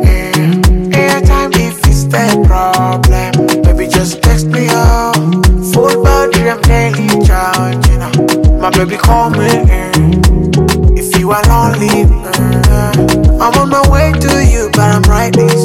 Anytime if it's the problem, baby just text me up. Full body, I'm daily charging. My baby call me if you are lonely. I'm on my way to you, but I'm right this